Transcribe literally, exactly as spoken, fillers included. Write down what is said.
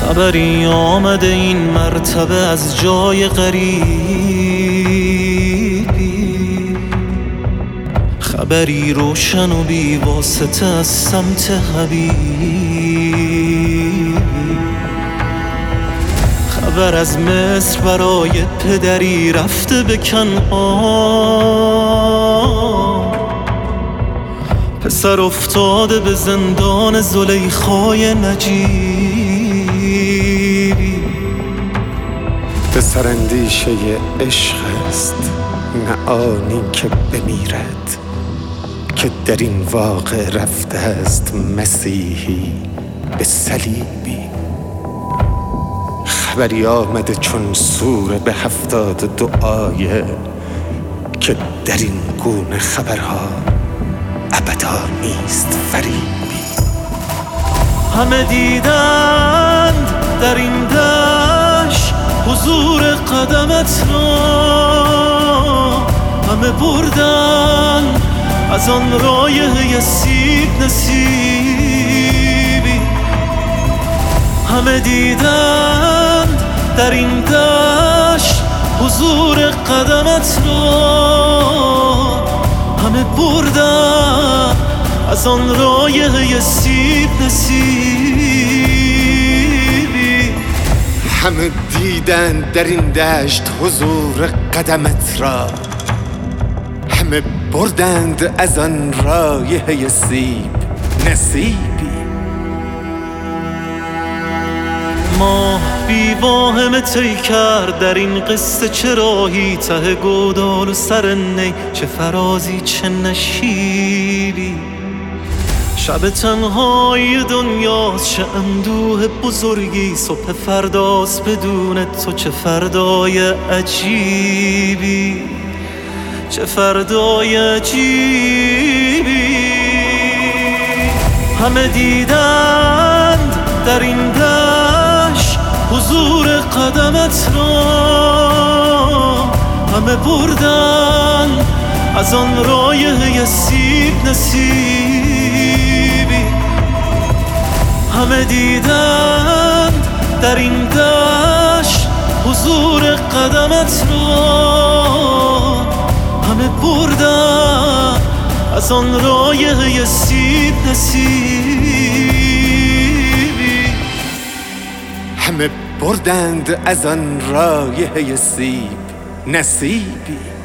خبری آمده این مرتبه از جای غریبی، خبری روشن و بی واسطه از سمت حبیبی، خبر از مصر برای پدری رفته به کنعان، پسر افتاده به زندان زلیخای نجیبی. پسر اندیشه عشق است، نه آنی که بمیرد، که در این واقع رفته است مسیحی به صلیبی. خبری آمده چون سوره به هفتاد دو آیه، که در این گونه خبرها ابدا نیست فریبی. همه دیدند در این دشت حضور قدمت را، همه بردن از آن رایحه سیب نصیبی. همه دیدند در این دشت حضور قدمت را، همه بردن از آن رایحه سیب نصیبی. همه دیدن در این دشت حضور قدمت را، همه بردند از آن رایحه سیب نصیبی. ماه بی واهمه طی کرد در این قصه، چه راهی ته گودال و سر نی، چه فرازی چه نشیبی. شب تنهای دنیاست، چه اندوه بزرگی، صبح فرداست بدون تو، چه فردای عجیبی، چه فردای عجیبی. همه دیدند در این دشت حضور قدمت را، همه بردن از آن رایحه سیب نصیبی. همه دیدند در این دشت حضور قدمت را، همه بردن از آن رایحه سیب نصیبی. همه بردند از آن رایحه سیب نصیبی.